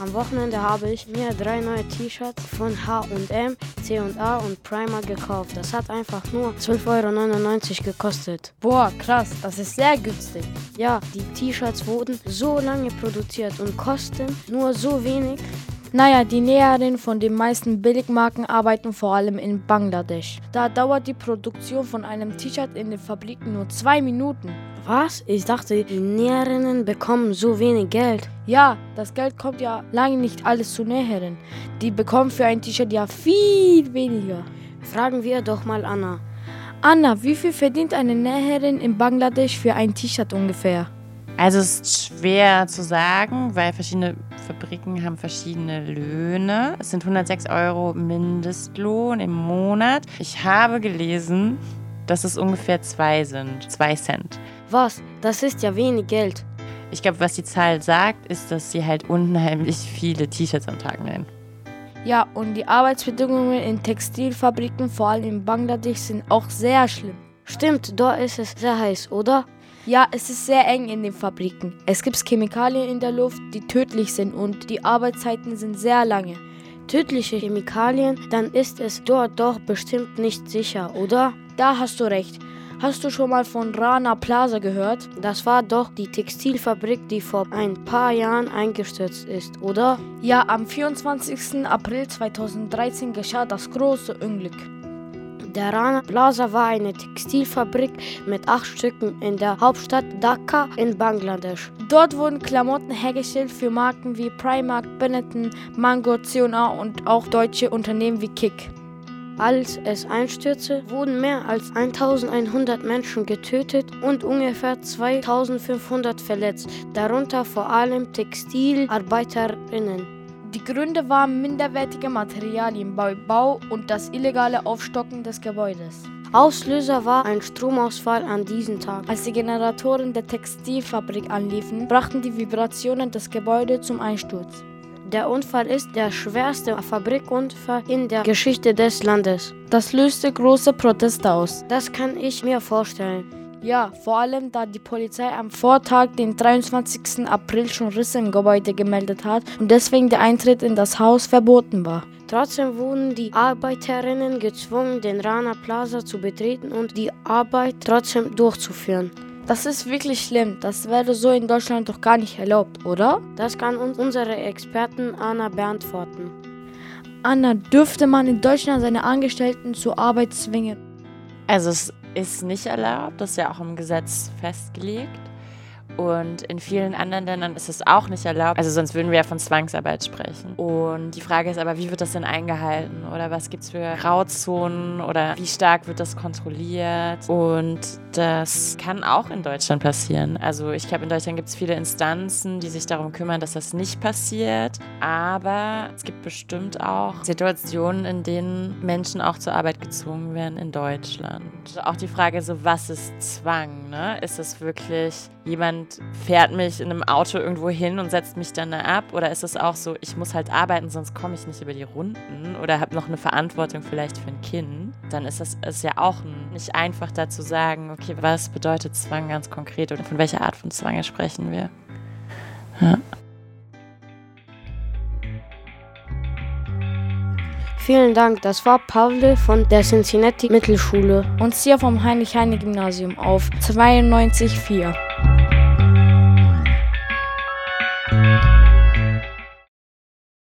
Am Wochenende habe ich mir 3 neue T-Shirts von H&M, C&A und Primark gekauft. Das hat einfach nur 12,99 € gekostet. Boah, krass, das ist sehr günstig. Ja, die T-Shirts wurden so lange produziert und kosten nur so wenig. Naja, die Näherinnen von den meisten Billigmarken arbeiten vor allem in Bangladesch. Da dauert die Produktion von einem T-Shirt in den Fabriken nur 2 Minuten. Was? Ich dachte, die Näherinnen bekommen so wenig Geld. Ja, das Geld kommt ja lange nicht alles zu Näherinnen. Die bekommen für ein T-Shirt ja viel weniger. Fragen wir doch mal Anna. Anna, wie viel verdient eine Näherin in Bangladesch für ein T-Shirt ungefähr? Also es ist schwer zu sagen, weil verschiedene Fabriken haben verschiedene Löhne. Es sind 106 € Mindestlohn im Monat. Ich habe gelesen, dass es ungefähr 2 Cent. Was? Das ist ja wenig Geld. Ich glaube, was die Zahl sagt, ist, dass sie halt unheimlich viele T-Shirts am Tag nähen. Ja, und die Arbeitsbedingungen in Textilfabriken, vor allem in Bangladesch, sind auch sehr schlimm. Stimmt, dort ist es sehr heiß, oder? Ja, es ist sehr eng in den Fabriken. Es gibt Chemikalien in der Luft, die tödlich sind und die Arbeitszeiten sind sehr lange. Tödliche Chemikalien, dann ist es dort doch bestimmt nicht sicher, oder? Da hast du recht. Hast du schon mal von Rana Plaza gehört? Das war doch die Textilfabrik, die vor ein paar Jahren eingestürzt ist, oder? Ja, am 24. April 2013 geschah das große Unglück. Der Rana Plaza war eine Textilfabrik mit 8 Stücken in der Hauptstadt Dhaka in Bangladesch. Dort wurden Klamotten hergestellt für Marken wie Primark, Benetton, Mango, C&A und auch deutsche Unternehmen wie Kick. Als es einstürzte, wurden mehr als 1100 Menschen getötet und ungefähr 2500 verletzt, darunter vor allem Textilarbeiterinnen. Die Gründe waren minderwertige Materialien beim Bau und das illegale Aufstocken des Gebäudes. Auslöser war ein Stromausfall an diesem Tag. Als die Generatoren der Textilfabrik anliefen, brachten die Vibrationen das Gebäude zum Einsturz. Der Unfall ist der schwerste Fabrikunfall in der Geschichte des Landes. Das löste große Proteste aus. Das kann ich mir vorstellen. Ja, vor allem da die Polizei am Vortag, den 23. April, schon Risse im Gebäude gemeldet hat und deswegen der Eintritt in das Haus verboten war. Trotzdem wurden die Arbeiterinnen gezwungen, den Rana Plaza zu betreten und die Arbeit trotzdem durchzuführen. Das ist wirklich schlimm. Das wäre so in Deutschland doch gar nicht erlaubt, oder? Das kann uns unsere Expertin Anna beantworten. Anna, dürfte man in Deutschland seine Angestellten zur Arbeit zwingen? Also es ist nicht erlaubt, das ist ja auch im Gesetz festgelegt. Und in vielen anderen Ländern ist es auch nicht erlaubt. Also sonst würden wir ja von Zwangsarbeit sprechen. Und die Frage ist aber, wie wird das denn eingehalten? Oder was gibt es für Grauzonen? Oder wie stark wird das kontrolliert? Und das kann auch in Deutschland passieren. Also ich glaube, in Deutschland gibt es viele Instanzen, die sich darum kümmern, dass das nicht passiert. Aber es gibt bestimmt auch Situationen, in denen Menschen auch zur Arbeit gezwungen werden in Deutschland. Auch die Frage so, was ist Zwang? Ne? Ist es wirklich, jemand fährt mich in einem Auto irgendwo hin und setzt mich dann da ab? Oder ist es auch so, ich muss halt arbeiten, sonst komme ich nicht über die Runden oder habe noch eine Verantwortung vielleicht für ein Kind? Dann ist ja auch nicht einfach da zu sagen, okay, was bedeutet Zwang ganz konkret oder von welcher Art von Zwang sprechen wir? Ja. Vielen Dank, das war Pavle von der Cincinnati Mittelschule und Sia vom Heinrich-Heine-Gymnasium auf 92,4.